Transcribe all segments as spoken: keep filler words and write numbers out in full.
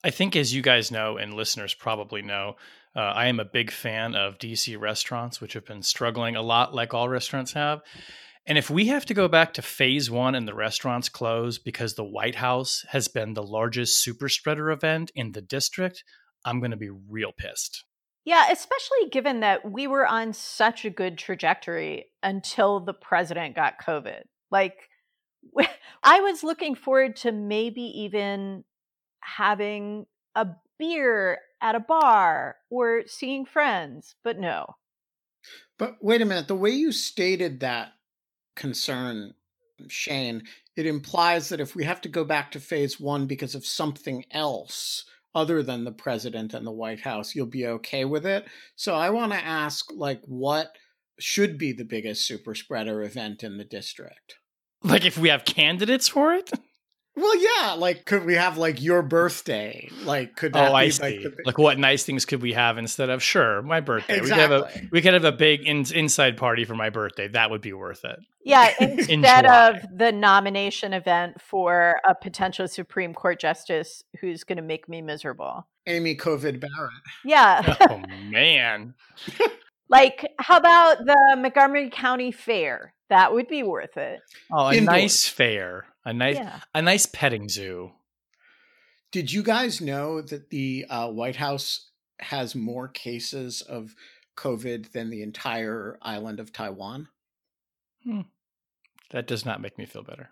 I think, as you guys know, and listeners probably know, uh, I am a big fan of D C restaurants, which have been struggling a lot, like all restaurants have. And if we have to go back to phase one and the restaurants close because the White House has been the largest super spreader event in the district, I'm going to be real pissed. Yeah, especially given that we were on such a good trajectory until the president got COVID. Like, I was looking forward to maybe even having a beer at a bar or seeing friends, but no. But wait a minute, the way you stated that concern, Shane, it implies that if we have to go back to phase one because of something else other than the president and the White House, you'll be okay with it. So I want to ask, like, what should be the biggest super spreader event in the district? Like, if we have candidates for it? Well, yeah, like, could we have, like, your birthday? Like, could that oh, be, I like, see. the... Like, what nice things could we have instead of, sure, my birthday. Exactly. We could have a, we could have a big in, inside party for my birthday. That would be worth it. Yeah, instead of the nomination event for a potential Supreme Court justice who's going to make me miserable. Amy COVID Barrett. Yeah. Oh, man. Like, how about the Montgomery County Fair? That would be worth it. Oh, a Indoors. nice fair. A nice, Yeah. a nice petting zoo. Did you guys know that the uh, White House has more cases of COVID than the entire island of Taiwan? Hmm. That does not make me feel better.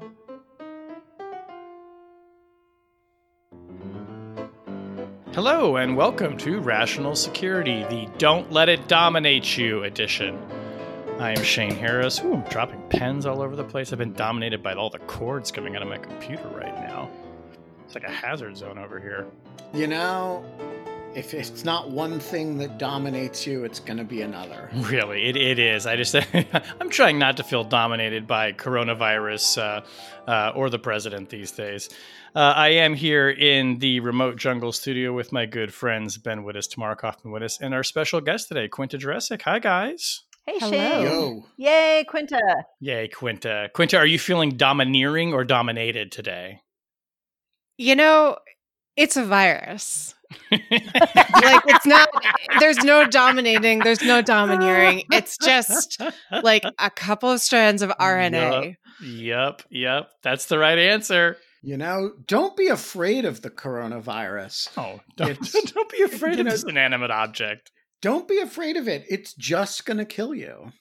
Hello, and welcome to Rational Security, the Don't Let It Dominate You edition. I am Shane Harris. Ooh, I'm dropping pens all over the place. I've been dominated by all the cords coming out of my computer right now. It's like a hazard zone over here. You know, if it's not one thing that dominates you, it's going to be another. Really, it, it is. I just, I'm trying not to feel dominated by coronavirus uh, uh, or the president these days. Uh, I am here in the remote jungle studio with my good friends Ben Wittes, Tamara Kaufman-Wittes, and our special guest today, Quinta Jurecic. Hi, guys. Hey, Hello. Shane. Yo. Yay, Quinta. Yay, Quinta. Quinta, are you feeling domineering or dominated today? You know, it's a virus. Like, it's not, there's no dominating, there's no domineering. It's just like a couple of strands of R N A. Yep, yep, yep. That's the right answer. You know, don't be afraid of the coronavirus. Oh, don't, It's- don't be afraid you of know- this inanimate object. Don't be afraid of it. It's just going to kill you.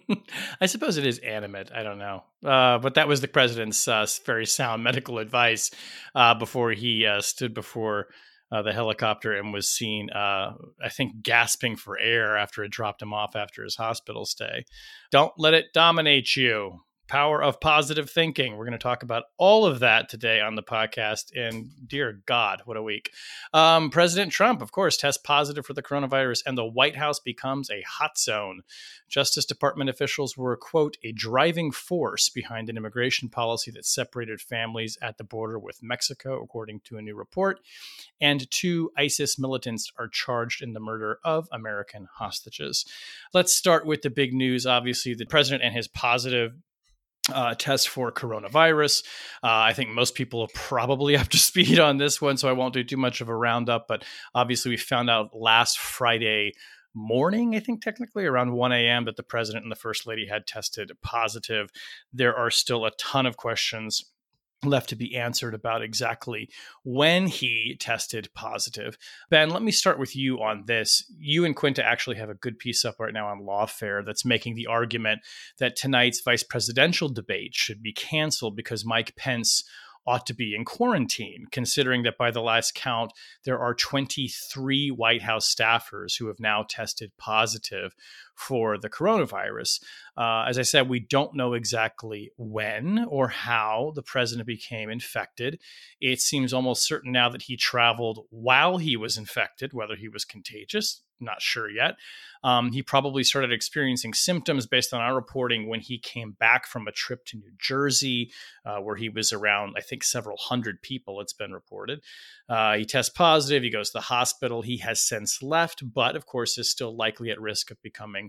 I suppose it is animate. I don't know. Uh, but that was the president's uh, very sound medical advice uh, before he uh, stood before uh, the helicopter and was seen, uh, I think, gasping for air after it dropped him off after his hospital stay. Don't let it dominate you. Power of positive thinking. We're going to talk about all of that today on the podcast. And dear God, what a week. Um, President Trump, of course, tests positive for the coronavirus, and the White House becomes a hot zone. Justice Department officials were, quote, a driving force behind an immigration policy that separated families at the border with Mexico, according to a new report. And two ISIS militants are charged in the murder of American hostages. Let's start with the big news. Obviously, the president and his positive Uh, test for coronavirus. Uh, I think most people are probably up to speed on this one, so I won't do too much of a roundup. But obviously, we found out last Friday morning, I think technically around one a.m., that the president and the first lady had tested positive. There are still a ton of questions left to be answered about exactly when he tested positive. Ben, let me start with you on this. You and Quinta actually have a good piece up right now on Lawfare that's making the argument that tonight's vice presidential debate should be canceled because Mike Pence ought to be in quarantine, considering that by the last count, there are twenty-three White House staffers who have now tested positive for the coronavirus. Uh, as I said, we don't know exactly when or how the president became infected. It seems almost certain now that he traveled while he was infected, whether he was contagious. Not sure yet. Um, he probably started experiencing symptoms based on our reporting when he came back from a trip to New Jersey, uh, where he was around, I think, several hundred people, it's been reported. Uh, he tests positive. He goes to the hospital. He has since left, but of course is still likely at risk of becoming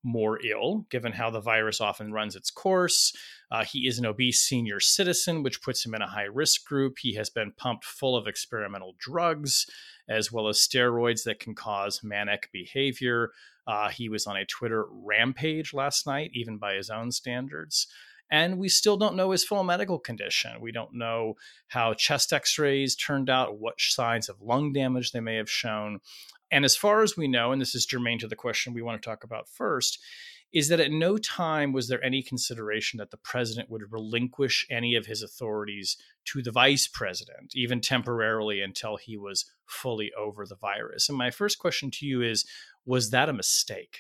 more ill, given how the virus often runs its course. Uh, he is an obese senior citizen, which puts him in a high-risk group. He has been pumped full of experimental drugs, as well as steroids that can cause manic behavior. Uh, he was on a Twitter rampage last night, even by his own standards. And we still don't know his full medical condition. We don't know how chest x-rays turned out, what signs of lung damage they may have shown. And as far as we know, and this is germane to the question we want to talk about first, is that at no time was there any consideration that the president would relinquish any of his authorities to the vice president, even temporarily, until he was fully over the virus. And my first question to you is, was that a mistake?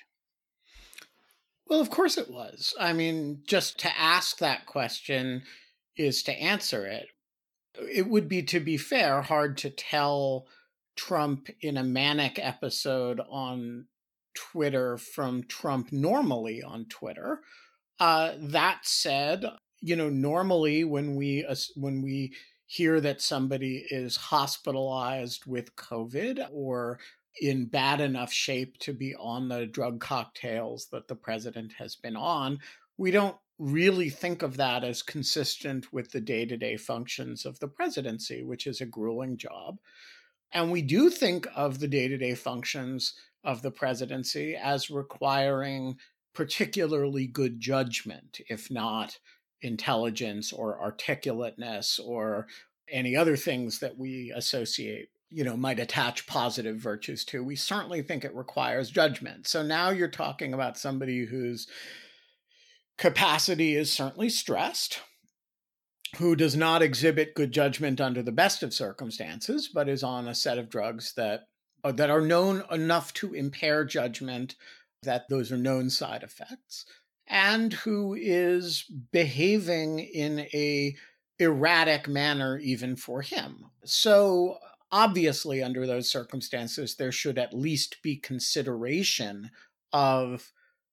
Well, of course it was. I mean, just to ask that question is to answer it. It would be, to be fair, hard to tell Trump in a manic episode on Twitter from Trump normally on Twitter. Uh, that said, you know, normally when we uh, when we hear that somebody is hospitalized with COVID or in bad enough shape to be on the drug cocktails that the president has been on, we don't really think of that as consistent with the day-to-day functions of the presidency, which is a grueling job. And we do think of the day-to-day functions of the presidency as requiring particularly good judgment, if not intelligence or articulateness or any other things that we associate, you know, might attach positive virtues to. We certainly think it requires judgment. So now you're talking about somebody whose capacity is certainly stressed, who does not exhibit good judgment under the best of circumstances, but is on a set of drugs that, that are known enough to impair judgment, that those are known side effects, and who is behaving in a erratic manner even for him. So obviously, under those circumstances, there should at least be consideration of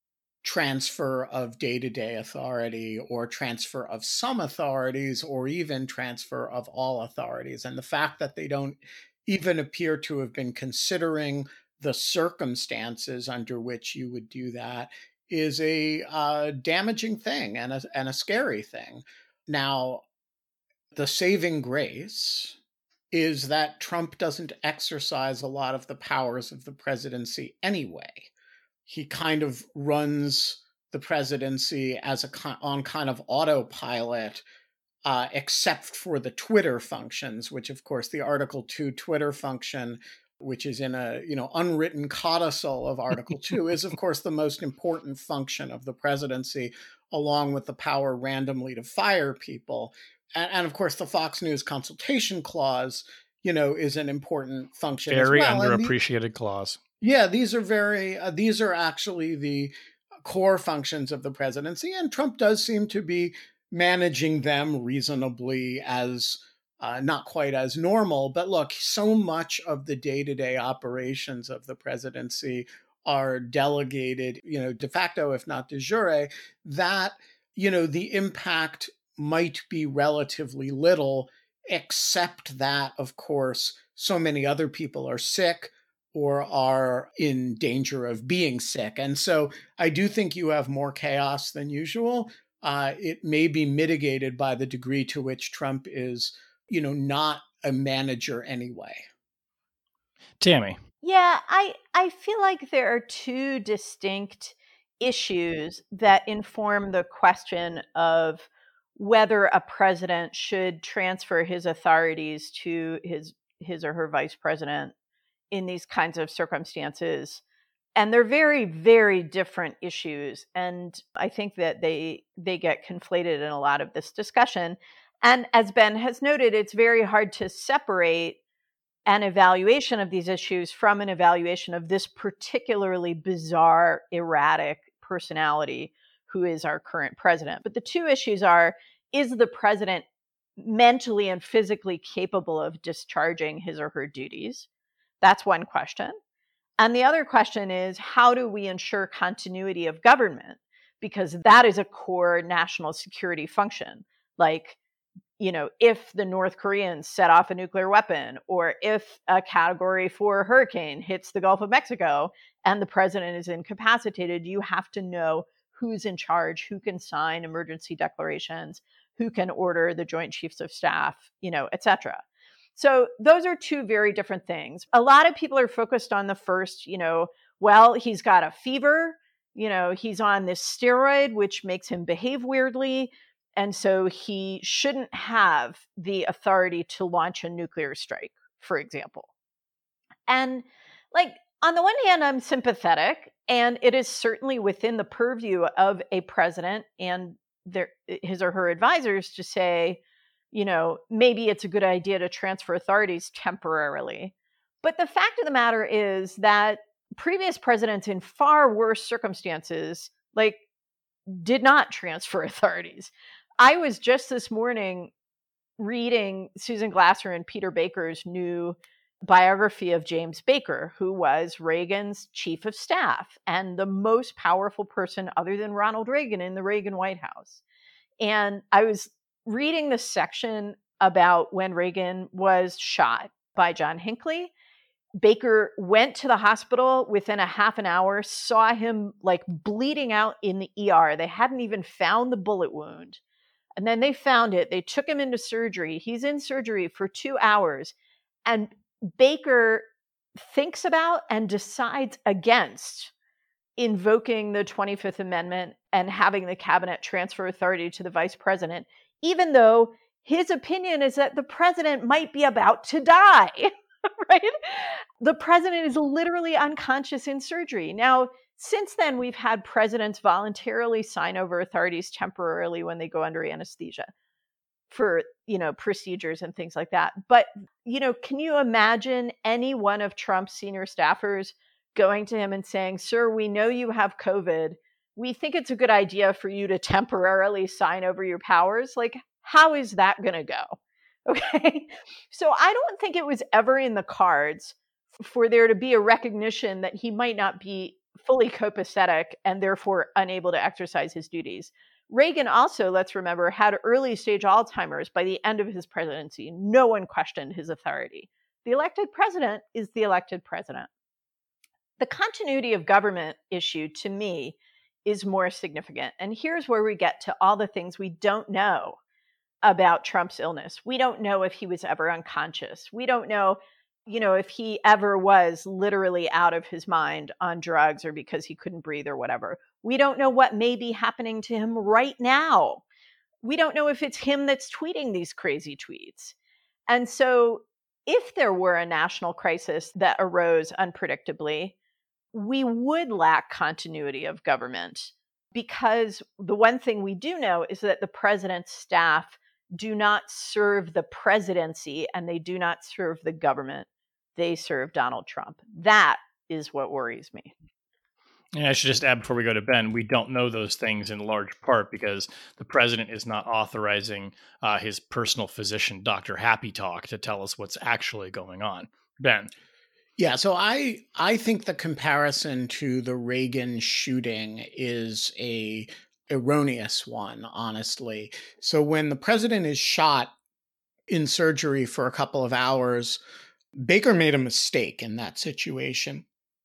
transfer of day-to-day authority or transfer of some authorities or even transfer of all authorities. And the fact that they don't even appear to have been considering the circumstances under which you would do that is a uh, damaging thing and a, and a scary thing. Now, the saving grace is that Trump doesn't exercise a lot of the powers of the presidency anyway. He kind of runs the presidency as a on kind of autopilot, uh, except for the Twitter functions, which, of course, the Article two Twitter function, which is in a you know unwritten codicil of Article two, is, of course, the most important function of the presidency, along with the power randomly to fire people. And, and of course, the Fox News consultation clause, you know, is an important function Very as well. underappreciated the, clause. Yeah, these are very, uh, these are actually the core functions of the presidency. And Trump does seem to be managing them reasonably as, uh, not quite as normal. But look, so much of the day-to-day operations of the presidency are delegated, you know, de facto, if not de jure, that, you know, the impact might be relatively little, except that, of course, so many other people are sick or are in danger of being sick. And so I do think you have more chaos than usual. Uh, it may be mitigated by the degree to which Trump is, you know, not a manager anyway. Tammy. Yeah, I, I feel like there are two distinct issues that inform the question of whether a president should transfer his authorities to his his or her vice president in these kinds of circumstances. And they're very, very different issues. And I think that they they get conflated in a lot of this discussion. And as Ben has noted, it's very hard to separate an evaluation of these issues from an evaluation of this particularly bizarre, erratic personality who is our current president. But the two issues are, is the president mentally and physically capable of discharging his or her duties? That's one question. And the other question is, how do we ensure continuity of government? Because that is a core national security function. Like, you know, if the North Koreans set off a nuclear weapon, or if a category four hurricane hits the Gulf of Mexico and the president is incapacitated, you have to know who's in charge, who can sign emergency declarations, who can order the Joint Chiefs of Staff, you know, et cetera. So those are two very different things. A lot of people are focused on the first, you know, well, he's got a fever, you know, he's on this steroid, which makes him behave weirdly. And so he shouldn't have the authority to launch a nuclear strike, for example. And like, on the one hand, I'm sympathetic, and it is certainly within the purview of a president and their, his or her advisors to say, you know, maybe it's a good idea to transfer authorities temporarily. But the fact of the matter is that previous presidents in far worse circumstances, like, did not transfer authorities. I was just this morning reading Susan Glasser and Peter Baker's new biography of James Baker, who was Reagan's chief of staff and the most powerful person other than Ronald Reagan in the Reagan White House. And I was reading this section about when Reagan was shot by John Hinckley. Baker went to the hospital within a half an hour, saw him like bleeding out in the E R. They hadn't even found the bullet wound. And then they found it. They took him into surgery. He's in surgery for two hours. And Baker thinks about and decides against invoking the twenty-fifth Amendment and having the cabinet transfer authority to the vice president, even though his opinion is that the president might be about to die, right? The president is literally unconscious in surgery. Now, since then, we've had presidents voluntarily sign over authorities temporarily when they go under anesthesia for, you know, procedures and things like that. But, you know, can you imagine any one of Trump's senior staffers going to him and saying, sir, we know you have COVID. We think it's a good idea for you to temporarily sign over your powers. Like, how is that going to go? Okay. So I don't think it was ever in the cards for there to be a recognition that he might not be fully copacetic and therefore unable to exercise his duties. Reagan also, let's remember, had early stage Alzheimer's by the end of his presidency. No one questioned his authority. The elected president is the elected president. The continuity of government issue, to me, is more significant. And here's where we get to all the things we don't know about Trump's illness. We don't know if he was ever unconscious. We don't know, you know, if he ever was literally out of his mind on drugs or because he couldn't breathe or whatever. We don't know what may be happening to him right now. We don't know if it's him that's tweeting these crazy tweets. And so if there were a national crisis that arose unpredictably, we would lack continuity of government, because the one thing we do know is that the president's staff do not serve the presidency and they do not serve the government. They serve Donald Trump. That is what worries me. And I should just add before we go to Ben, we don't know those things in large part because the president is not authorizing uh, his personal physician, Doctor Happy Talk, to tell us what's actually going on. Ben. Yeah, so I I think the comparison to the Reagan shooting is a erroneous one, honestly. So when the president is shot in surgery for a couple of hours, Baker made a mistake in that situation.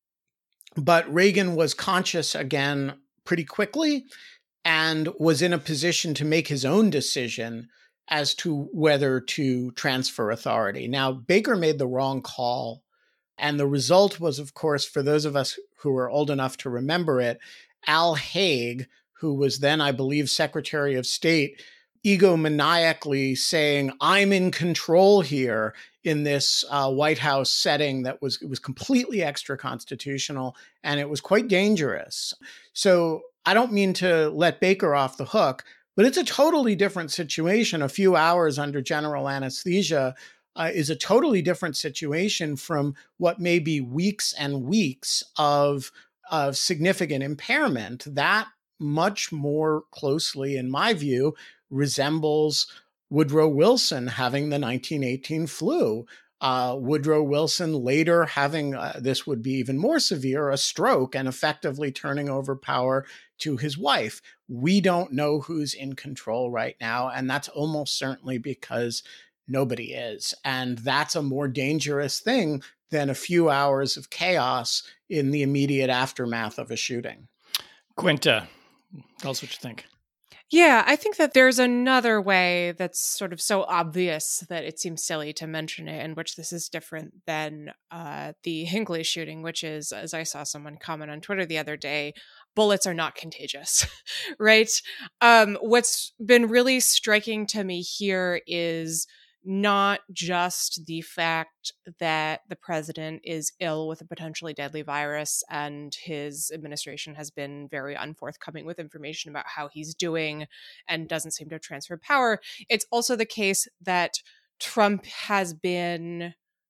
But Reagan was conscious again pretty quickly and was in a position to make his own decision as to whether to transfer authority. Now, Baker made the wrong call. And the result was, of course, for those of us who are old enough to remember it, Al Haig, who was then, I believe, Secretary of State, egomaniacally saying, I'm in control here in this uh, White House setting that was, it was completely extra-constitutional, and it was quite dangerous. So I don't mean to let Baker off the hook, but it's a totally different situation. A few hours under general anesthesia Uh, is a totally different situation from what may be weeks and weeks of, of significant impairment. That much more closely, in my view, resembles Woodrow Wilson having the nineteen eighteen flu. Uh, Woodrow Wilson later having, uh, this would be even more severe, a stroke and effectively turning over power to his wife. We don't know who's in control right now, and that's almost certainly because nobody is. And that's a more dangerous thing than a few hours of chaos in the immediate aftermath of a shooting. Quinta, tell us what you think. Yeah, I think that there's another way that's sort of so obvious that it seems silly to mention it, in which this is different than uh, the Hinckley shooting, which is, as I saw someone comment on Twitter the other day, bullets are not contagious, right? Um, what's been really striking to me here is not just the fact that the president is ill with a potentially deadly virus and his administration has been very unforthcoming with information about how he's doing and doesn't seem to have transferred power. It's also the case that Trump has been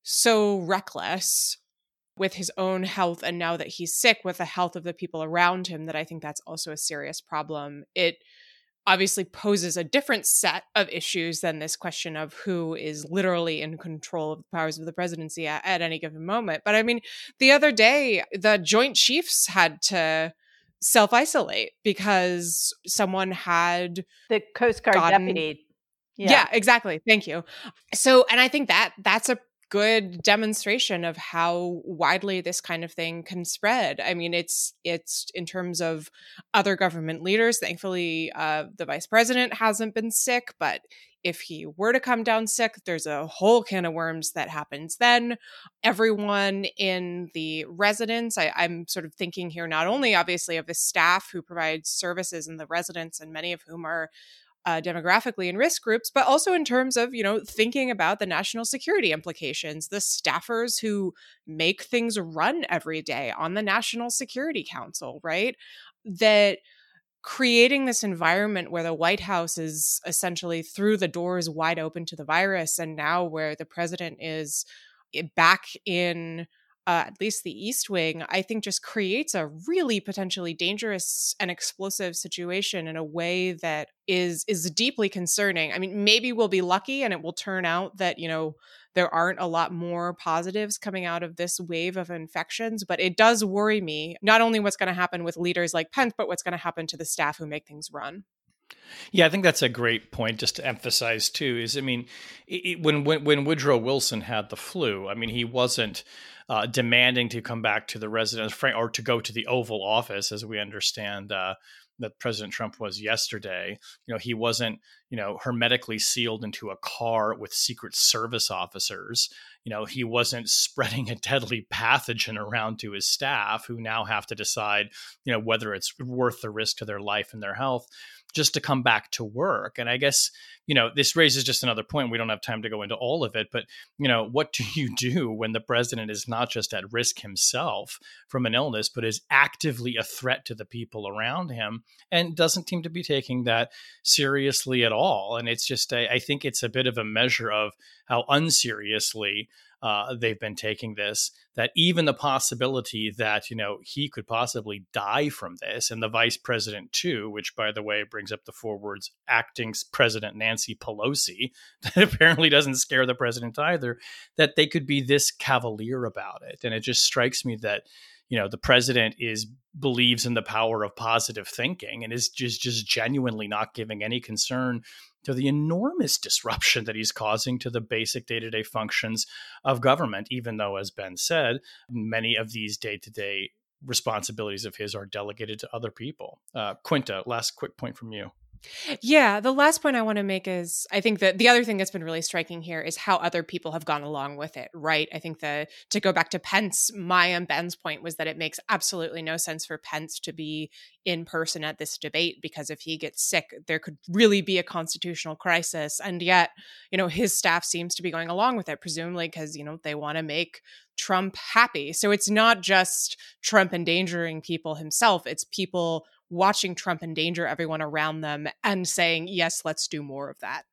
so reckless with his own health, and now that he's sick, with the health of the people around him, that I think that's also a serious problem. It obviously poses a different set of issues than this question of who is literally in control of the powers of the presidency at, at any given moment. But I mean, the other day, the Joint Chiefs had to self-isolate because someone had the Coast Guard gotten, deputy. Yeah. yeah, exactly. Thank you. So, and I think that that's a good demonstration of how widely this kind of thing can spread. I mean, it's it's in terms of other government leaders. Thankfully, uh, the vice president hasn't been sick, but if he were to come down sick, there's a whole can of worms that happens then. Everyone in the residence, I, I'm sort of thinking here not only obviously of the staff who provides services in the residence, and many of whom are Uh, demographically in risk groups, but also in terms of, you know, thinking about the national security implications, the staffers who make things run every day on the National Security Council, right? That creating this environment where the White House is essentially through the doors wide open to the virus, and now where the president is back in Uh, at least the East Wing, I think just creates a really potentially dangerous and explosive situation in a way that is is deeply concerning. I mean, maybe we'll be lucky and it will turn out that, you know, there aren't a lot more positives coming out of this wave of infections, but it does worry me, not only what's going to happen with leaders like Pence, but what's going to happen to the staff who make things run. Yeah, I think that's a great point just to emphasize too, is, I mean, it, when, when when Woodrow Wilson had the flu, I mean, he wasn't uh, demanding to come back to the residence or to go to the Oval Office, as we understand uh, that President Trump was yesterday. You know, he wasn't, you know, hermetically sealed into a car with Secret Service officers. You know, he wasn't spreading a deadly pathogen around to his staff, who now have to decide, you know, whether it's worth the risk to their life and their health just to come back to work. And I guess, you know, this raises just another point. We don't have time to go into all of it, but, you know, what do you do when the president is not just at risk himself from an illness, but is actively a threat to the people around him and doesn't seem to be taking that seriously at all? And it's just, I, I think it's a bit of a measure of how unseriously Uh, they've been taking this, that even the possibility that, you know, he could possibly die from this, and the vice president too, which, by the way, brings up the four words acting President Nancy Pelosi, that apparently doesn't scare the president either, that they could be this cavalier about it. And it just strikes me that, you know, the president is believes in the power of positive thinking and is just, just genuinely not giving any concern to the enormous disruption that he's causing to the basic day-to-day functions of government, even though, as Ben said, many of these day-to-day responsibilities of his are delegated to other people. Uh, Quinta, last quick point from you. Yeah, the last point I want to make is, I think that the other thing that's been really striking here is how other people have gone along with it, right? I think that, to go back to Pence, my and Ben's point was that it makes absolutely no sense for Pence to be in person at this debate, because if he gets sick, there could really be a constitutional crisis. And yet, you know, his staff seems to be going along with it, presumably because, you know, they want to make Trump happy. So it's not just Trump endangering people himself, it's people watching Trump endanger everyone around them and saying, yes, let's do more of that.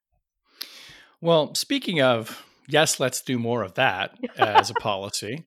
Well, speaking of, yes, let's do more of that as a policy.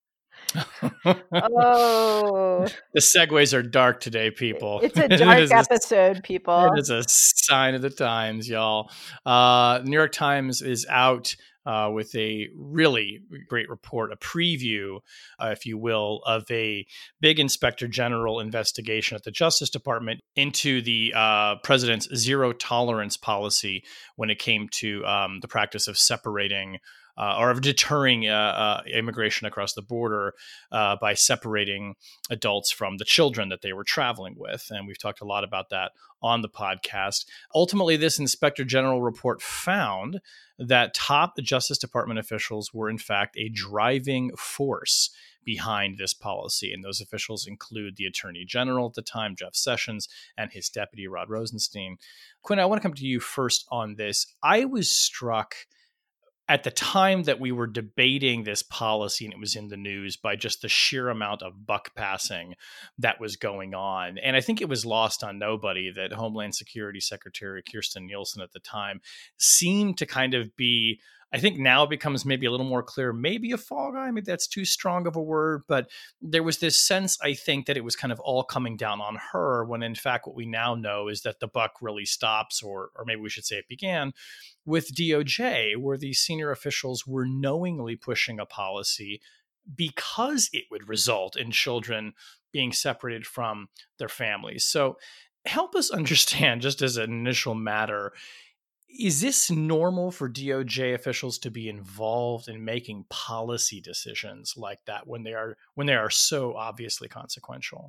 Oh, the segues are dark today, people. It's a dark it episode, a, people. It is a sign of the times, y'all. Uh, New York Times is out uh, with a really great report, a preview, uh, if you will, of a big Inspector General investigation at the Justice Department into the uh, president's zero tolerance policy when it came to um, the practice of separating Uh, or of deterring uh, uh, immigration across the border uh, by separating adults from the children that they were traveling with. And we've talked a lot about that on the podcast. Ultimately, this Inspector General report found that top Justice Department officials were, in fact, a driving force behind this policy. And those officials include the Attorney General at the time, Jeff Sessions, and his deputy, Rod Rosenstein. Quinn, I want to come to you first on this. I was struck at the time that we were debating this policy and it was in the news by just the sheer amount of buck passing that was going on. And I think it was lost on nobody that Homeland Security Secretary Kirstjen Nielsen at the time seemed to kind of be, I think now it becomes maybe a little more clear, maybe a fall guy, maybe that's too strong of a word, but there was this sense, I think, that it was kind of all coming down on her, when in fact what we now know is that the buck really stops, or or maybe we should say it began, with D O J, where these senior officials were knowingly pushing a policy because it would result in children being separated from their families. So help us understand, just as an initial matter, is this normal for D O J officials to be involved in making policy decisions like that when they are when they are so obviously consequential?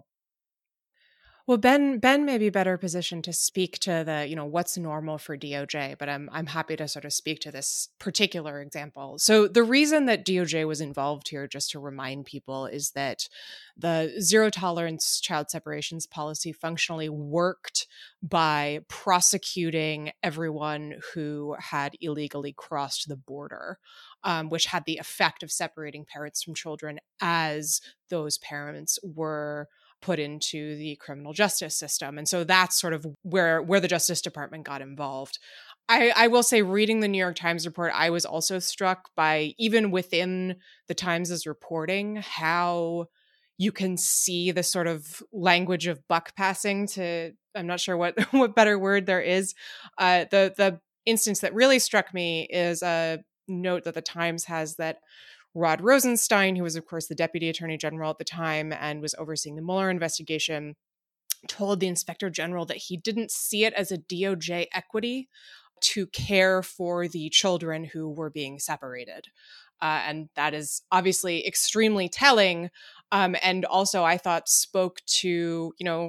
Well, Ben Ben may be better positioned to speak to the, you know, what's normal for D O J, but I'm I'm happy to sort of speak to this particular example. So the reason that D O J was involved here, just to remind people, is that the zero tolerance child separations policy functionally worked by prosecuting everyone who had illegally crossed the border, um, which had the effect of separating parents from children as those parents were put into the criminal justice system. And so that's sort of where, where the Justice Department got involved. I, I will say, reading the New York Times report, I was also struck by, even within the Times' reporting, how you can see the sort of language of buck passing to, I'm not sure what, what better word there is. Uh, the, the instance that really struck me is a note that the Times has that Rod Rosenstein, who was, of course, the Deputy Attorney General at the time and was overseeing the Mueller investigation, told the Inspector General that he didn't see it as a D O J equity to care for the children who were being separated. Uh, and that is obviously extremely telling. Um, and also, I thought, spoke to, you know,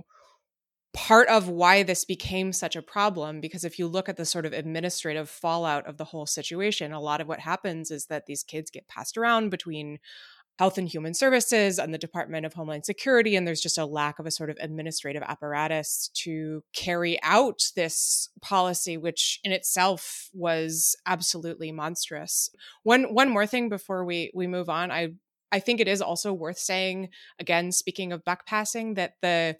part of why this became such a problem, because if you look at the sort of administrative fallout of the whole situation, a lot of what happens is that these kids get passed around between Health and Human Services and the Department of Homeland Security, and there's just a lack of a sort of administrative apparatus to carry out this policy, which in itself was absolutely monstrous. One one more thing before we we move on, I I think it is also worth saying, again, speaking of buck passing, that the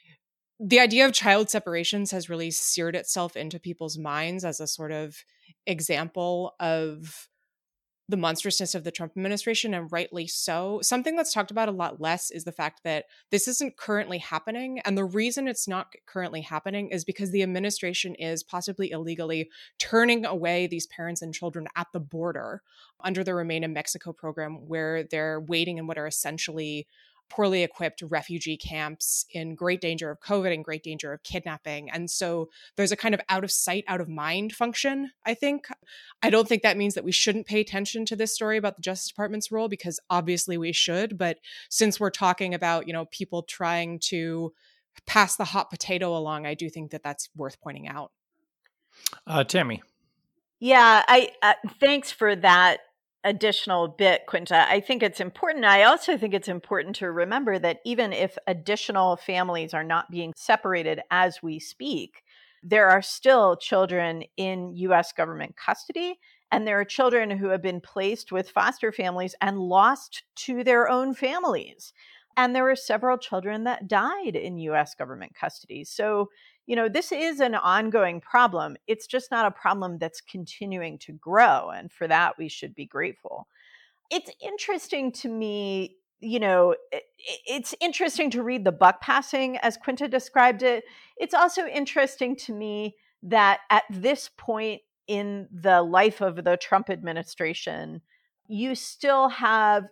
The idea of child separations has really seared itself into people's minds as a sort of example of the monstrousness of the Trump administration, and rightly so. Something that's talked about a lot less is the fact that this isn't currently happening. And the reason it's not currently happening is because the administration is possibly illegally turning away these parents and children at the border under the Remain in Mexico program, where they're waiting in what are essentially poorly equipped refugee camps in great danger of COVID and great danger of kidnapping. And so there's a kind of out of sight, out of mind function, I think. I don't think that means that we shouldn't pay attention to this story about the Justice Department's role, because obviously we should. But since we're talking about, you know, people trying to pass the hot potato along, I do think that that's worth pointing out. Uh, Tammy. Yeah, I uh, thanks for that additional bit, Quinta. I think it's important. I also think it's important to remember that even if additional families are not being separated as we speak, there are still children in U S government custody, and there are children who have been placed with foster families and lost to their own families. And there were several children that died in U S government custody. So, you know, this is an ongoing problem. It's just not a problem that's continuing to grow. And for that, we should be grateful. It's interesting to me, you know, it, it's interesting to read the buck passing as Quinta described it. It's also interesting to me that at this point, in the life of the Trump administration, you still have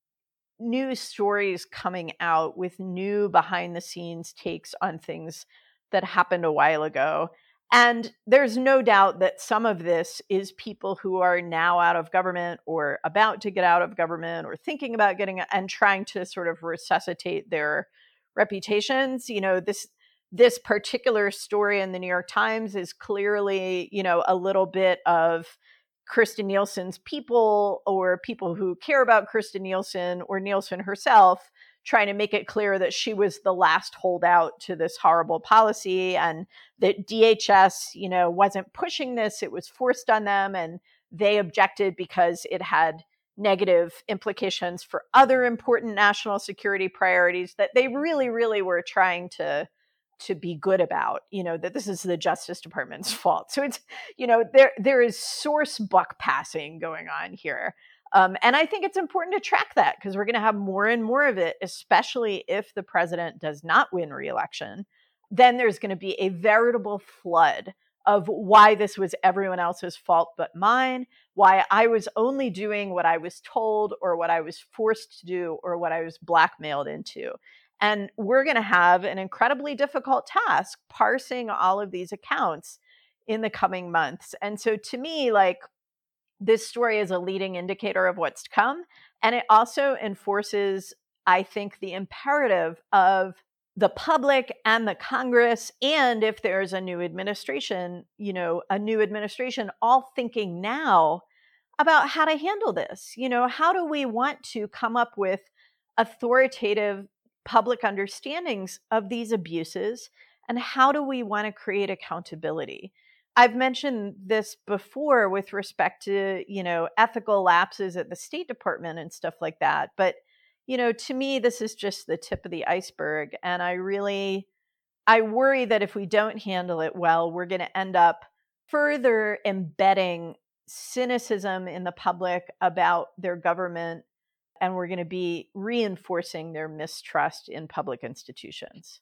news stories coming out with new behind the scenes takes on things that happened a while ago. And there's no doubt that some of this is people who are now out of government or about to get out of government or thinking about getting and trying to sort of resuscitate their reputations. You know, this this particular story in the New York Times is clearly, you know, a little bit of Kirstjen Nielsen's people or people who care about Kirstjen Nielsen or Nielsen herself trying to make it clear that she was the last holdout to this horrible policy and that D H S, you know, wasn't pushing this. It was forced on them and they objected because it had negative implications for other important national security priorities that they really, really were trying to to be good about, you know, that this is the Justice Department's fault. So it's, you know, there there is source buck passing going on here. Um, and I think it's important to track that because we're going to have more and more of it, especially if the president does not win re-election. Then there's going to be a veritable flood of why this was everyone else's fault but mine, why I was only doing what I was told or what I was forced to do or what I was blackmailed into. And we're going to have an incredibly difficult task parsing all of these accounts in the coming months. And so to me, like, this story is a leading indicator of what's to come. And it also enforces, I think, the imperative of the public and the Congress, and if there's a new administration, you know, a new administration all thinking now about how to handle this. You know, how do we want to come up with authoritative public understandings of these abuses, and how do we want to create accountability? I've mentioned this before with respect to, you know, ethical lapses at the State Department and stuff like that. But, you know, to me, this is just the tip of the iceberg. And I really, I worry that if we don't handle it well, we're going to end up further embedding cynicism in the public about their government. And we're going to be reinforcing their mistrust in public institutions.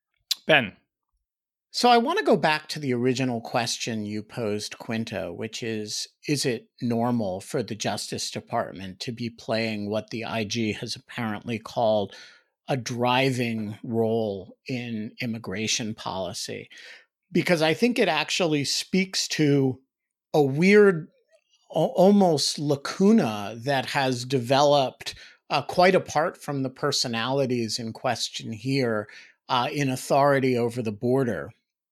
Ben. So I want to go back to the original question you posed, Quinta, which is, is it normal for the Justice Department to be playing what the I G has apparently called a driving role in immigration policy? Because I think it actually speaks to a weird, almost lacuna that has developed uh, quite apart from the personalities in question here uh, in authority over the border.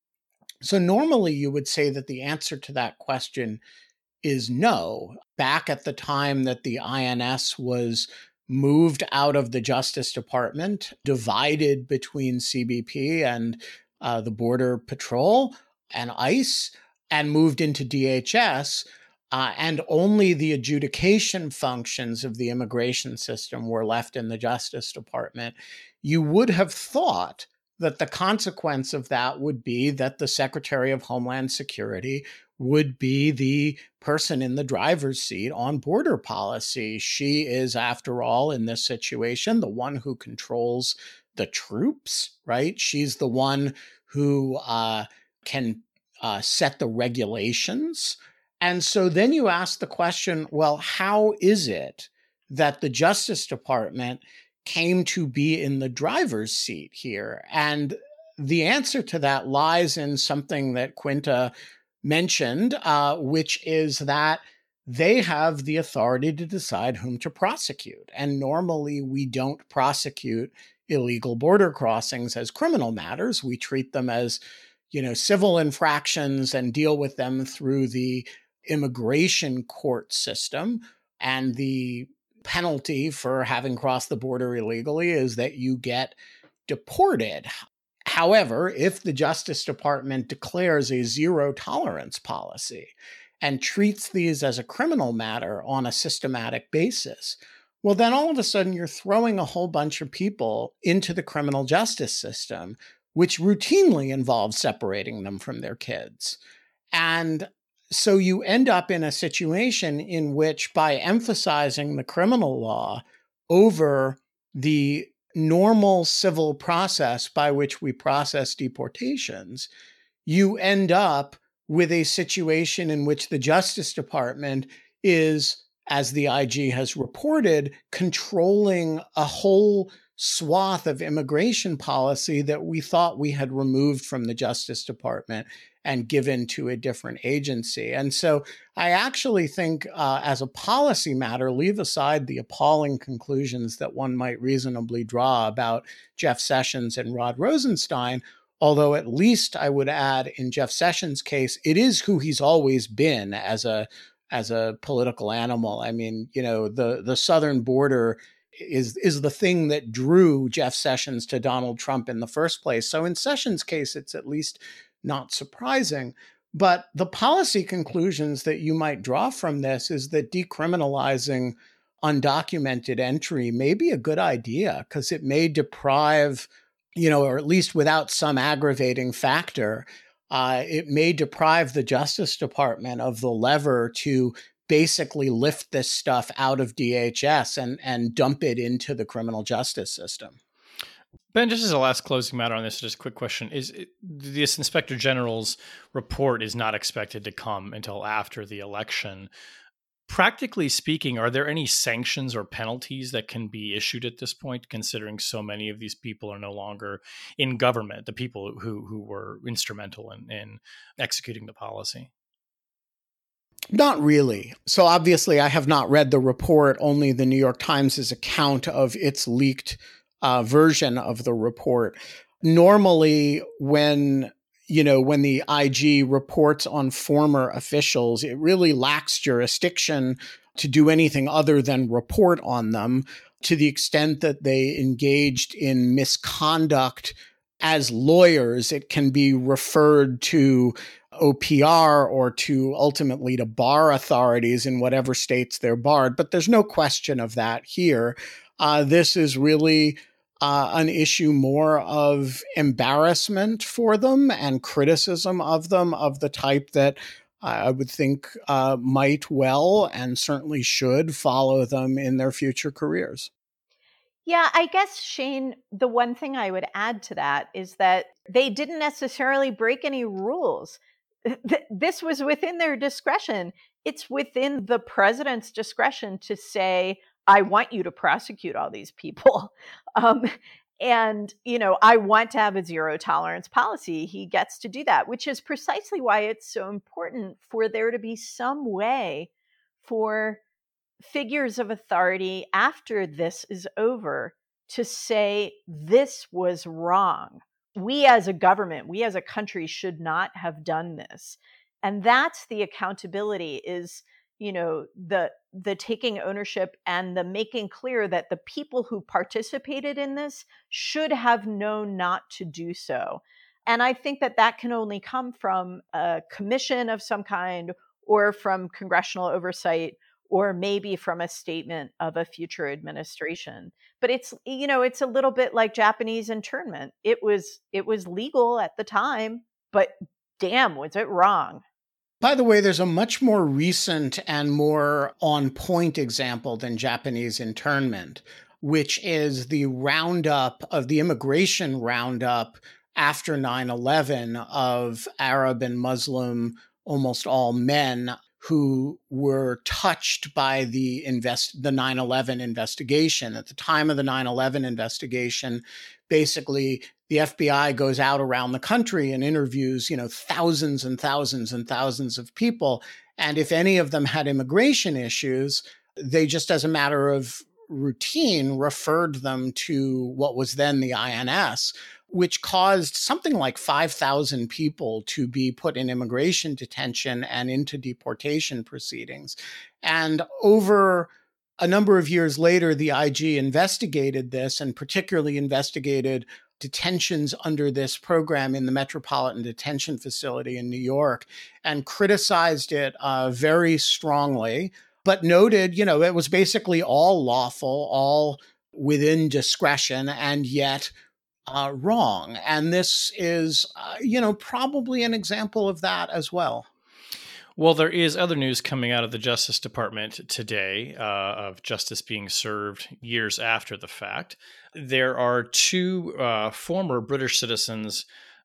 So normally you would say that the answer to that question is no. Back at the time that the I N S was moved out of the Justice Department, divided between C B P and uh, the Border Patrol and ICE, and moved into D H S, uh, and only the adjudication functions of the immigration system were left in the Justice Department, you would have thought that the consequence of that would be that the Secretary of Homeland Security would be the person in the driver's seat on border policy. She is, after all, in this situation, the one who controls the troops, right? She's the one who uh, can uh, set the regulations. And so then you ask the question, well, how is it that the Justice Department came to be in the driver's seat here? And the answer to that lies in something that Quinta mentioned, uh, which is that they have the authority to decide whom to prosecute. And normally we don't prosecute illegal border crossings as criminal matters. We treat them as, you know, civil infractions and deal with them through the immigration court system. And the penalty for having crossed the border illegally is that you get deported. However, if the Justice Department declares a zero tolerance policy and treats these as a criminal matter on a systematic basis, well, then all of a sudden you're throwing a whole bunch of people into the criminal justice system, which routinely involves separating them from their kids. And so you end up in a situation in which, by emphasizing the criminal law over the normal civil process by which we process deportations, you end up with a situation in which the Justice Department is, as the I G has reported, controlling a whole swath of immigration policy that we thought we had removed from the Justice Department and given to a different agency. And so I actually think, uh, as a policy matter, leave aside the appalling conclusions that one might reasonably draw about Jeff Sessions and Rod Rosenstein, although at least I would add in Jeff Sessions' case, it is who he's always been as a as a political animal. I mean, you know, the, the southern border is is the thing that drew Jeff Sessions to Donald Trump in the first place. So in Sessions' case, it's at least not surprising. But the policy conclusions that you might draw from this is that decriminalizing undocumented entry may be a good idea because it may deprive, you know, or at least without some aggravating factor, uh, it may deprive the Justice Department of the lever to basically lift this stuff out of D H S and, and dump it into the criminal justice system. Ben, just as a last closing matter on this, just a quick question. Is this Inspector General's report is not expected to come until after the election. Practically speaking, are there any sanctions or penalties that can be issued at this point, considering so many of these people are no longer in government, the people who, who were instrumental in, in executing the policy? Not really. So obviously, I have not read the report, only the New York Times' account of its leaked uh, version of the report. Normally, when you know, when the I G reports on former officials, it really lacks jurisdiction to do anything other than report on them to the extent that they engaged in misconduct as lawyers. It can be referred to O P R or to ultimately to bar authorities in whatever states they're barred. But there's no question of that here. Uh, this is really Uh, an issue more of embarrassment for them and criticism of them of the type that I would think uh, might well and certainly should follow them in their future careers. Yeah, I guess, Shane, the one thing I would add to that is that they didn't necessarily break any rules. This was within their discretion. It's within the president's discretion to say, I want you to prosecute all these people. Um, and, you know, I want to have a zero tolerance policy. He gets to do that, which is precisely why it's so important for there to be some way for figures of authority after this is over to say this was wrong. We as a government, we as a country should not have done this. And that's the accountability is, you know, the the taking ownership and the making clear that the people who participated in this should have known not to do so. And I think that that can only come from a commission of some kind or from congressional oversight or maybe from a statement of a future administration. But it's, you know, it's a little bit like Japanese internment. It was it was legal at the time, but damn, was it wrong. By the way, there's a much more recent and more on-point example than Japanese internment, which is the roundup of the immigration roundup after nine eleven of Arab and Muslim, almost all men, who were touched by the invest the nine eleven investigation. At the time of the nine eleven investigation, basically the F B I goes out around the country and interviews, you know, thousands and thousands and thousands of people. And if any of them had immigration issues, they just as a matter of routine referred them to what was then the I N S, which caused something like five thousand people to be put in immigration detention and into deportation proceedings. And over a number of years later, the I G investigated this and particularly investigated detentions under this program in the Metropolitan Detention Facility in New York and criticized it uh, very strongly, but noted, you know, it was basically all lawful, all within discretion, and yet uh, wrong. And this is, uh, you know, probably an example of that as well. Well, there is other news coming out of the Justice Department today uh, of justice being served years after the fact. There are two uh, former British citizens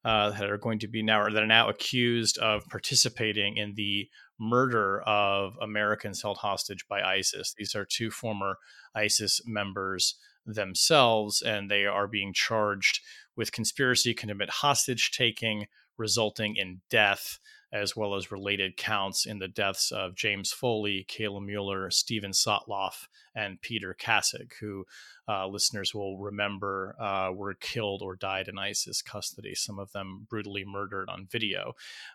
uh, that are going to be now, or that are now accused of participating in the murder of Americans held hostage by ISIS. These are two former ISIS members themselves, and they are being charged with conspiracy to commit hostage taking, resulting in death, as well as related counts in the deaths of James Foley, Kayla Mueller, Steven Sotloff, and Peter Kassig, who uh, listeners will remember uh, were killed or died in ISIS custody, some of them brutally murdered on video.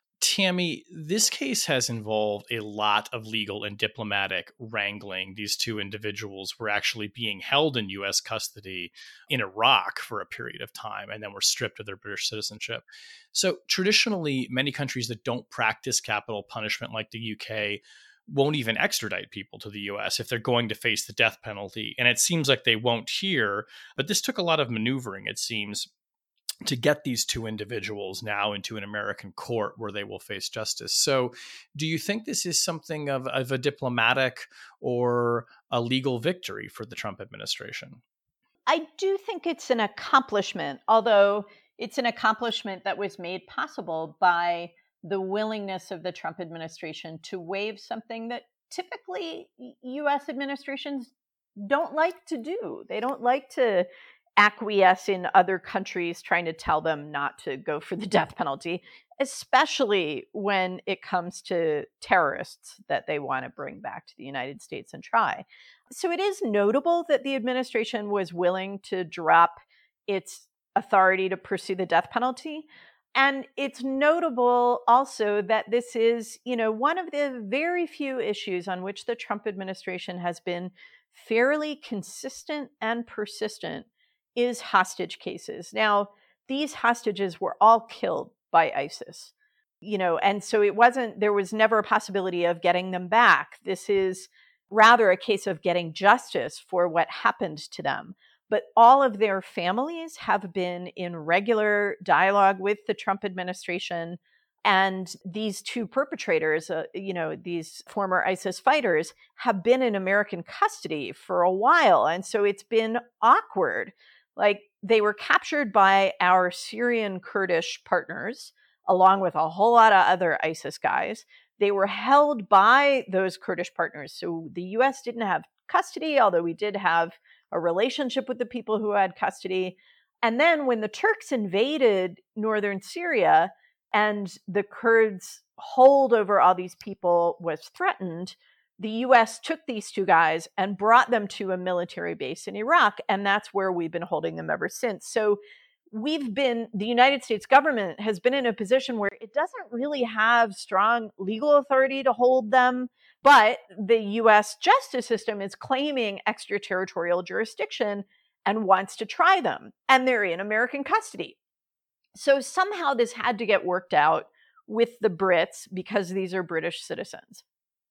Tammy, this case has involved a lot of legal and diplomatic wrangling. These two individuals were actually being held in U S custody in Iraq for a period of time and then were stripped of their British citizenship. So traditionally, many countries that don't practice capital punishment like the U K won't even extradite people to the U S if they're going to face the death penalty. And it seems like they won't here, but this took a lot of maneuvering, it seems, to get these two individuals now into an American court where they will face justice. So do you think this is something of, of a diplomatic or a legal victory for the Trump administration? I do think it's an accomplishment, although it's an accomplishment that was made possible by the willingness of the Trump administration to waive something that typically U S administrations don't like to do. They don't like to acquiesce in other countries trying to tell them not to go for the death penalty, especially when it comes to terrorists that they want to bring back to the United States and try. So it is notable that the administration was willing to drop its authority to pursue the death penalty. And it's notable also that this is, you know, one of the very few issues on which the Trump administration has been fairly consistent and persistent is hostage cases. Now, these hostages were all killed by ISIS, you know, and so it wasn't, there was never a possibility of getting them back. This is rather a case of getting justice for what happened to them. But all of their families have been in regular dialogue with the Trump administration. And these two perpetrators, uh, you know, these former ISIS fighters have been in American custody for a while. And so it's been awkward. Like, they were captured by our Syrian Kurdish partners, along with a whole lot of other ISIS guys. They were held by those Kurdish partners. So the U S didn't have custody, although we did have a relationship with the people who had custody. And then when the Turks invaded northern Syria and the Kurds' hold over all these people was threatened, the U S took these two guys and brought them to a military base in Iraq, and that's where we've been holding them ever since. So we've been, the United States government has been in a position where it doesn't really have strong legal authority to hold them, but the U S justice system is claiming extraterritorial jurisdiction and wants to try them, and they're in American custody. So somehow this had to get worked out with the Brits because these are British citizens.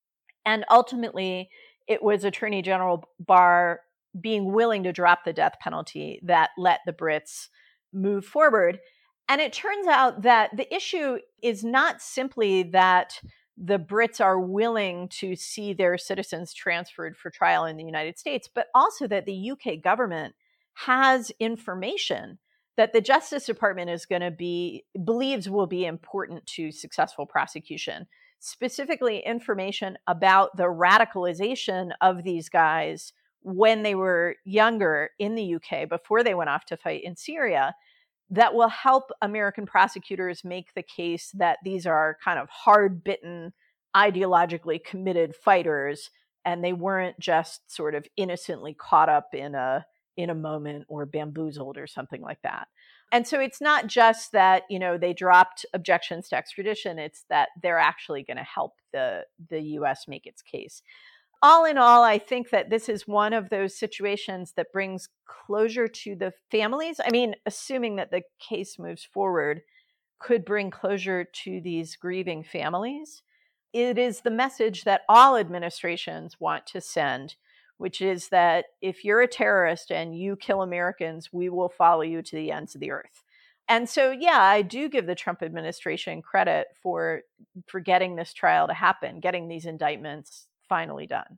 And ultimately, it was Attorney General Barr being willing to drop the death penalty that let the Brits move forward. And it turns out that the issue is not simply that the Brits are willing to see their citizens transferred for trial in the United States, but also that the U K government has information that the Justice Department is going to be, believes will be important to successful prosecution. Specifically, information about the radicalization of these guys when they were younger in the U K before they went off to fight in Syria, that will help American prosecutors make the case that these are kind of hard-bitten, ideologically committed fighters, and they weren't just sort of innocently caught up in a in a moment or bamboozled or something like that. And so it's not just that, you know, they dropped objections to extradition, it's that they're actually going to help the, the U S make its case. All in all, I think that this is one of those situations that brings closure to the families. I mean, assuming that the case moves forward, could bring closure to these grieving families. It is the message that all administrations want to send, which is that if you're a terrorist and you kill Americans, we will follow you to the ends of the earth. And so, yeah, I do give the Trump administration credit for, for getting this trial to happen, getting these indictments finally done.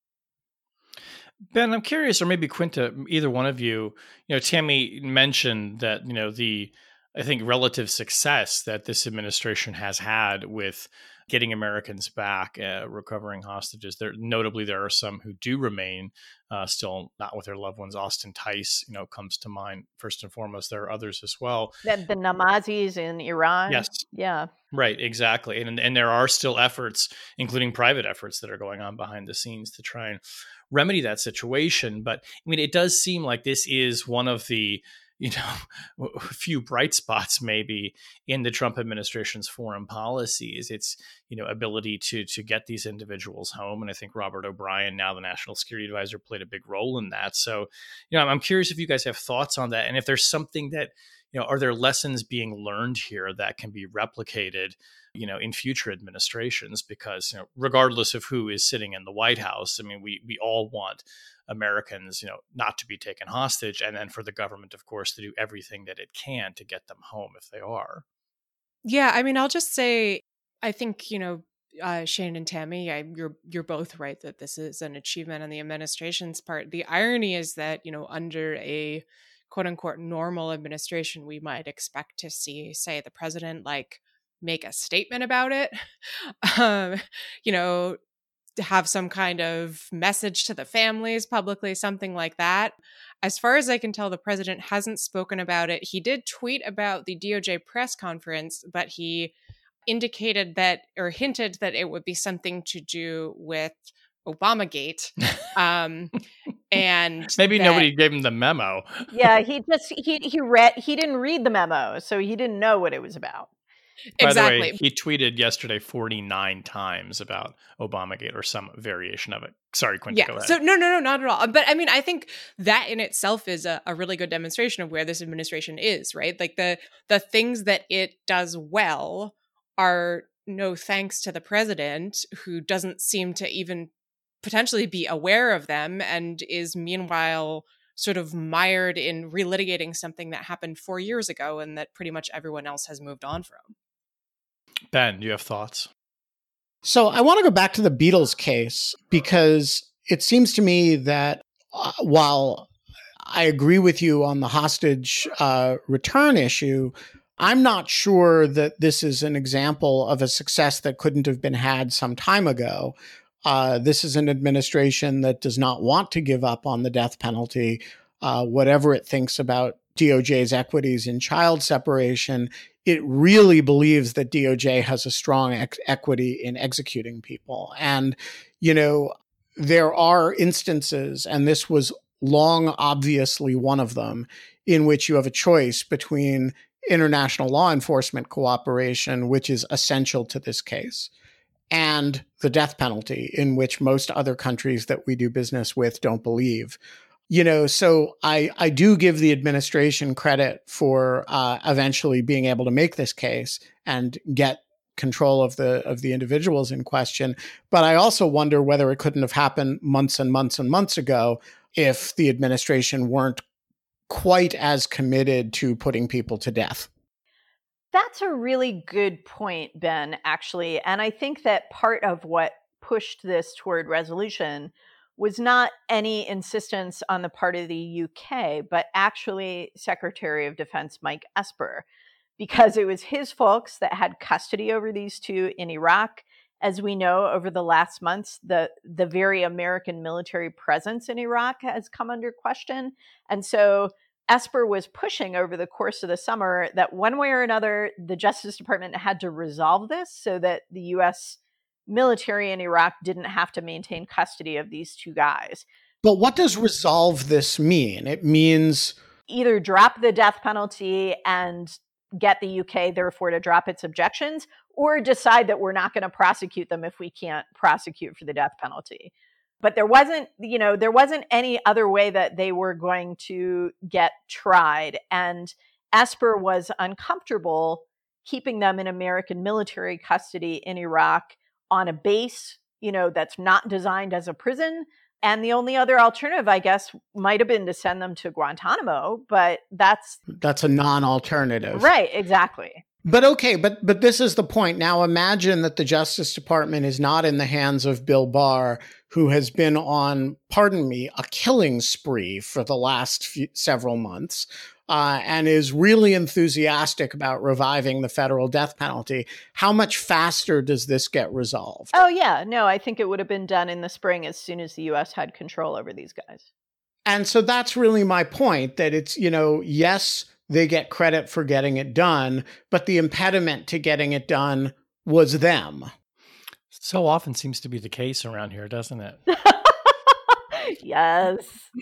Ben, I'm curious, or maybe Quinta, either one of you, you know, Tammy mentioned that, you know, the I think, relative success that this administration has had with getting Americans back, uh, recovering hostages. There, notably, there are some who do remain uh, still not with their loved ones. Austin Tice, you know, comes to mind first and foremost. There are others as well. The, the Namazis in Iran. Yes. Yeah. Right. Exactly. And and there are still efforts, including private efforts, that are going on behind the scenes to try and remedy that situation. But I mean, it does seem like this is one of the, you know, a few bright spots maybe in the Trump administration's foreign policies. It's, you know, ability to to get these individuals home. And I think Robert O'Brien, now the National Security Advisor, played a big role in that. So, you know, I'm curious if you guys have thoughts on that. And if there's something that, you know, are there lessons being learned here that can be replicated, you know, in future administrations? Because, you know, regardless of who is sitting in the White House, I mean, we we all want Americans, you know, not to be taken hostage, and then for the government, of course, to do everything that it can to get them home if they are. Yeah, I mean, I'll just say, I think, you know, uh, Shane and Tammy, I, you're you're both right that this is an achievement on the administration's part. The irony is that, you know, under a quote unquote normal administration, we might expect to see, say, the president like make a statement about it, um, you know, have some kind of message to the families publicly, something like that. As far as I can tell, the president hasn't spoken about it. He did tweet about the D O J press conference, but he indicated that, or hinted that it would be something to do with Obamagate. Um, and maybe that, nobody gave him the memo. Yeah, he just, he, he read, he didn't read the memo, so he didn't know what it was about. By exactly. the way, he tweeted yesterday forty-nine times about Obamagate or some variation of it. Sorry, Quinta, yeah. go ahead. So no, no, no, not at all. But I mean, I think that in itself is a, a really good demonstration of where this administration is, right? Like the the things that it does well are no thanks to the president, who doesn't seem to even potentially be aware of them and is meanwhile sort of mired in relitigating something that happened four years ago and that pretty much everyone else has moved on from. Ben, do you have thoughts? So I want to go back to the Beatles case, because it seems to me that uh, while I agree with you on the hostage uh, return issue, I'm not sure that this is an example of a success that couldn't have been had some time ago. Uh, this is an administration that does not want to give up on the death penalty, uh, whatever it thinks about D O J's equities in child separation. It really believes that D O J has a strong ex- equity in executing people. And, you know, there are instances, and this was long obviously one of them, in which you have a choice between international law enforcement cooperation, which is essential to this case, and the death penalty, in which most other countries that we do business with don't believe. You know, so I, I do give the administration credit for uh, eventually being able to make this case and get control of the of the individuals in question. But I also wonder whether it couldn't have happened months and months and months ago if the administration weren't quite as committed to putting people to death. That's a really good point, Ben, actually. And I think that part of what pushed this toward resolution was not any insistence on the part of the U K, but actually Secretary of Defense Mike Esper, because it was his folks that had custody over these two in Iraq. As we know, over the last months, the, the very American military presence in Iraq has come under question. And so Esper was pushing over the course of the summer that one way or another, the Justice Department had to resolve this so that the U S military in Iraq didn't have to maintain custody of these two guys. But what does resolve this mean? It means either drop the death penalty and get the U K, therefore, to drop its objections, or decide that we're not going to prosecute them if we can't prosecute for the death penalty. But there wasn't, you know, there wasn't any other way that they were going to get tried. And Esper was uncomfortable keeping them in American military custody in Iraq on a base, you know, that's not designed as a prison. And the only other alternative, I guess, might have been to send them to Guantanamo, but that's... That's a non-alternative. Right, exactly. But okay, but but this is the point. Now imagine that the Justice Department is not in the hands of Bill Barr, who has been on, pardon me, a killing spree for the last few, several months. uh, and is really enthusiastic about reviving the federal death penalty, how much faster does this get resolved? Oh, yeah. No, I think it would have been done in the spring as soon as the U S had control over these guys. And so that's really my point, that it's, you know, yes, they get credit for getting it done, but the impediment to getting it done was them. So often seems to be the case around here, doesn't it? Yes.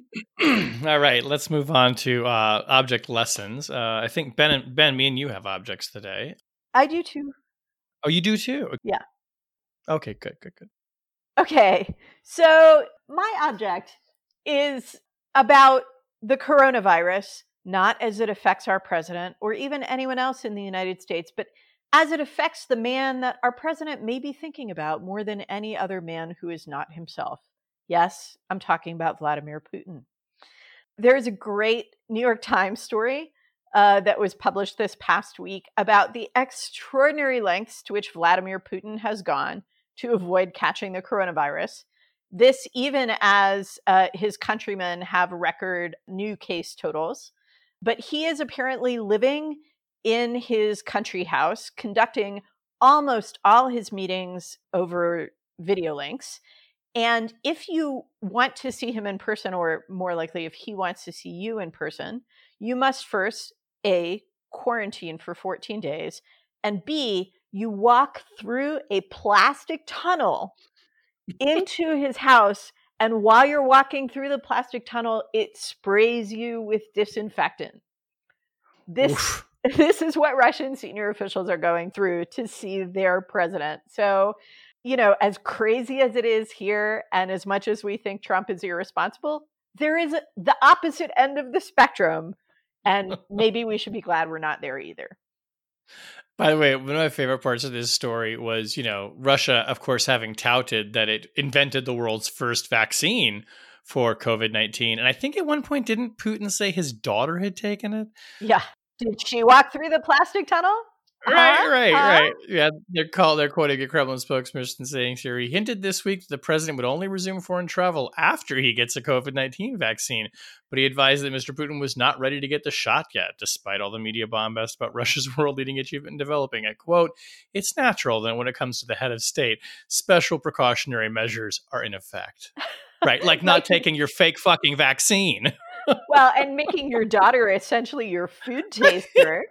All right, let's move on to uh, object lessons. Uh, I think Ben, and, Ben, me and you have objects today. I do too. Oh, you do too? Yeah. Okay, good, good, good. Okay, so my object is about the coronavirus, not as it affects our president or even anyone else in the United States, but as it affects the man that our president may be thinking about more than any other man who is not himself. Yes, I'm talking about Vladimir Putin. There's a great New York Times story uh, that was published this past week about the extraordinary lengths to which Vladimir Putin has gone to avoid catching the coronavirus. This even as uh, his countrymen have record new case totals. But he is apparently living in his country house, conducting almost all his meetings over video links. And if you want to see him in person, or more likely, if he wants to see you in person, you must first, A, quarantine for fourteen days, and B, you walk through a plastic tunnel into his house. And while you're walking through the plastic tunnel, it sprays you with disinfectant. This, Oof. This is what Russian senior officials are going through to see their president. So, you know, as crazy as it is here, and as much as we think Trump is irresponsible, there is the opposite end of the spectrum. And maybe we should be glad we're not there either. By the way, one of my favorite parts of this story was, you know, Russia, of course, having touted that it invented the world's first vaccine for COVID nineteen. And I think at one point, didn't Putin say his daughter had taken it? Yeah. Did she walk through the plastic tunnel? Right, huh? right, huh? right. Yeah, they're called. They're quoting a Kremlin spokesperson saying, "Sure, he hinted this week that the president would only resume foreign travel after he gets a COVID nineteen vaccine, but he advised that Mister Putin was not ready to get the shot yet, despite all the media bombast about Russia's world-leading achievement in developing it. Quote: It's natural that when it comes to the head of state, special precautionary measures are in effect. Right, like not like, taking your fake fucking vaccine. Well, and making your daughter essentially your food taster."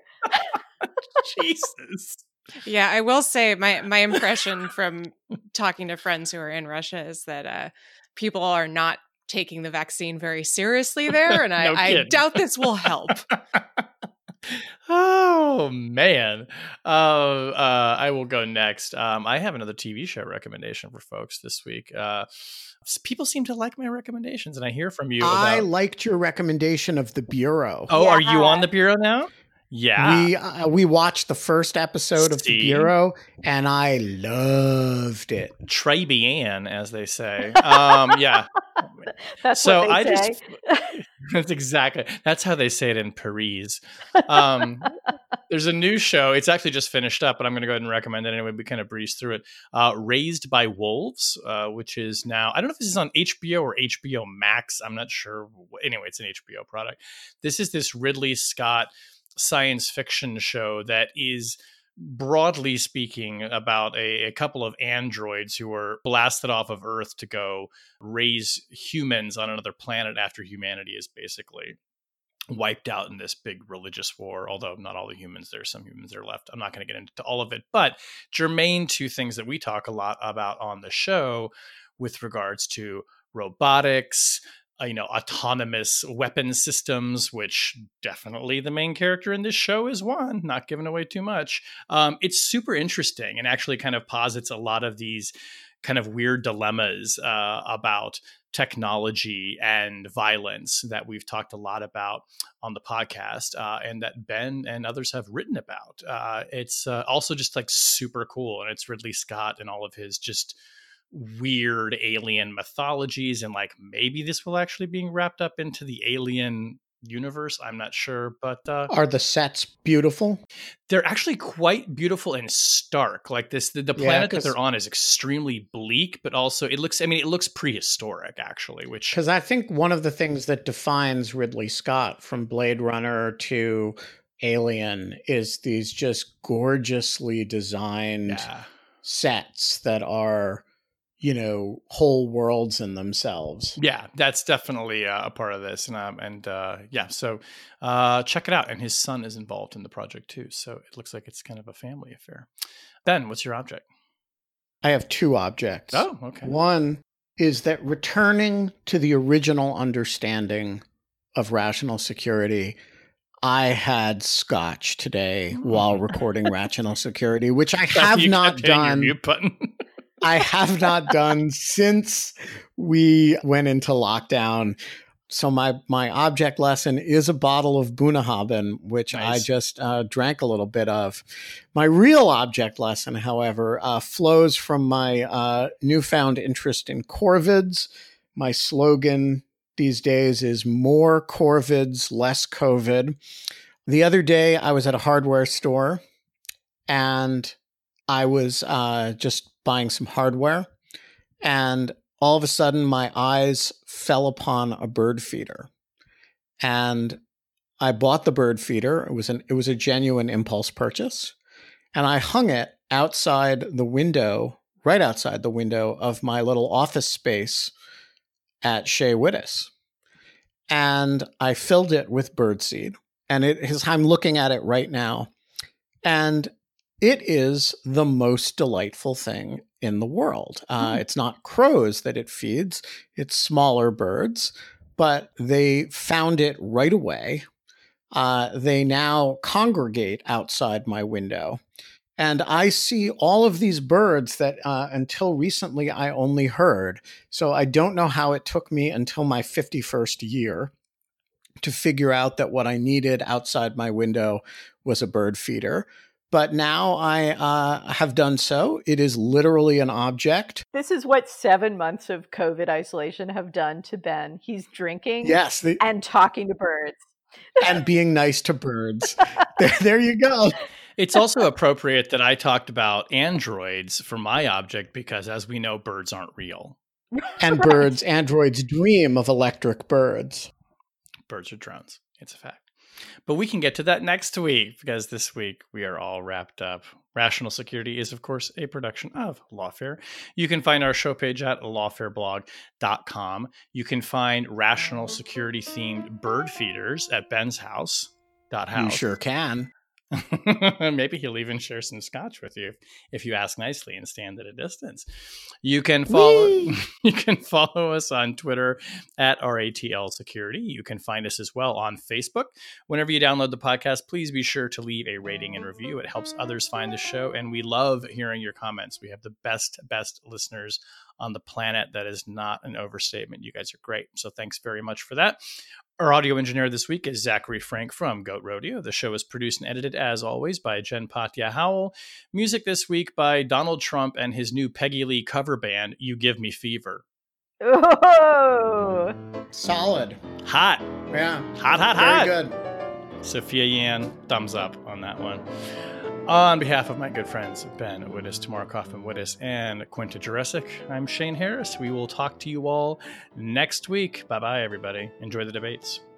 Jesus. Yeah, I will say my my impression from talking to friends who are in Russia is that uh, people are not taking the vaccine very seriously there, and I, no I doubt this will help. Oh man, uh, uh, I will go next. Um, I have another T V show recommendation for folks this week. Uh, people seem to like my recommendations, and I hear from you. I about... liked your recommendation of The Bureau. Oh, yeah. Are you on The Bureau now? Yeah, we uh, we watched the first episode of See? The Bureau, and I loved it. Trebian, as they say. Um, yeah, that's so what they I say. just that's exactly that's how they say it in Paris. Um, there's a new show. It's actually just finished up, but I'm going to go ahead and recommend it anyway. We kind of breeze through it. Uh, Raised by Wolves, uh, which is now I don't know if this is on H B O or H B O Max. I'm not sure. Anyway, it's an H B O product. This is this Ridley Scott science fiction show that is, broadly speaking, about a, a couple of androids who were blasted off of Earth to go raise humans on another planet after humanity is basically wiped out in this big religious war, although not all the humans, there's some humans that are left. I'm not going to get into all of it, but germane to things that we talk a lot about on the show with regards to robotics, Uh, you know, autonomous weapon systems, which definitely the main character in this show is one, not giving away too much. Um, it's super interesting and actually kind of posits a lot of these kind of weird dilemmas uh, about technology and violence that we've talked a lot about on the podcast uh, and that Ben and others have written about. Uh, it's uh, also just like super cool. And it's Ridley Scott and all of his just weird alien mythologies, and like maybe this will actually being wrapped up into the Alien universe. I'm not sure, but uh, are the sets beautiful? They're actually quite beautiful and stark. Like this, the, the Yeah, planet that 'cause- they're on is extremely bleak, but also it looks. I mean, it looks prehistoric actually. Which Because I think one of the things that defines Ridley Scott from Blade Runner to Alien is these just gorgeously designed yeah. sets that are, you know, whole worlds in themselves. Yeah, that's definitely uh, a part of this, and um, and uh, yeah, so uh, check it out. And his son is involved in the project too, so it looks like it's kind of a family affair. Ben, what's your object? I have two objects. Oh, okay. One is that returning to the original understanding of rational security, I had scotch today while recording Rational Security, which I have You not kept hitting your done. mute button. I have not done since we went into lockdown. So my my object lesson is a bottle of Bunnahabhain, which Nice. I just uh, drank a little bit of. My real object lesson, however, uh, flows from my uh, newfound interest in corvids. My slogan these days is more corvids, less COVID. The other day, I was at a hardware store and I was uh, just buying some hardware. And all of a sudden, my eyes fell upon a bird feeder. And I bought the bird feeder. It was an it was a genuine impulse purchase. And I hung it outside the window, right outside the window of my little office space at Shea Whittis. And I filled it with birdseed. And it is, I'm looking at it right now. And it is the most delightful thing in the world. Uh, Mm. It's not crows that it feeds, it's smaller birds, but they found it right away. Uh, they now congregate outside my window. And I see all of these birds that uh, until recently I only heard. So I don't know how it took me until my fifty-first year to figure out that what I needed outside my window was a bird feeder. But now I uh, have done so. It is literally an object. This is what seven months of COVID isolation have done to Ben. He's drinking Yes, the, and talking to birds. and being nice to birds. There, there you go. It's also appropriate that I talked about androids for my object because, as we know, birds aren't real. And Right. birds, androids dream of electric birds. Birds are drones. It's a fact. But we can get to that next week because this week we are all wrapped up. Rational Security is, of course, a production of Lawfare. You can find our show page at lawfare blog dot com. You can find rational security themed bird feeders at Ben's house. Dot house. You sure can. Maybe he'll even share some scotch with you if you ask nicely and stand at a distance. You can follow Whee! you can follow us on Twitter at R A T L Security. You can find us as well on Facebook. Whenever you download the podcast, please be sure to leave a rating and review. It helps others find the show, and we love hearing your comments. We have the best, best listeners on the planet. That is not an overstatement. You guys are great. So thanks very much for that. Our audio engineer this week is Zachary Frank from Goat Rodeo. The show is produced and edited, as always, by Jen Patja Howell. Music this week by Donald Trump and his new Peggy Lee cover band, You Give Me Fever. Oh, Solid. Hot. Yeah. Hot, hot, Very hot. good. Sophia Yan, thumbs up on that one. On behalf of my good friends Ben Wittes, Tamara Kaufman Wittes, and Quinta Jurecic, I'm Shane Harris. We will talk to you all next week. Bye bye, everybody. Enjoy the debates.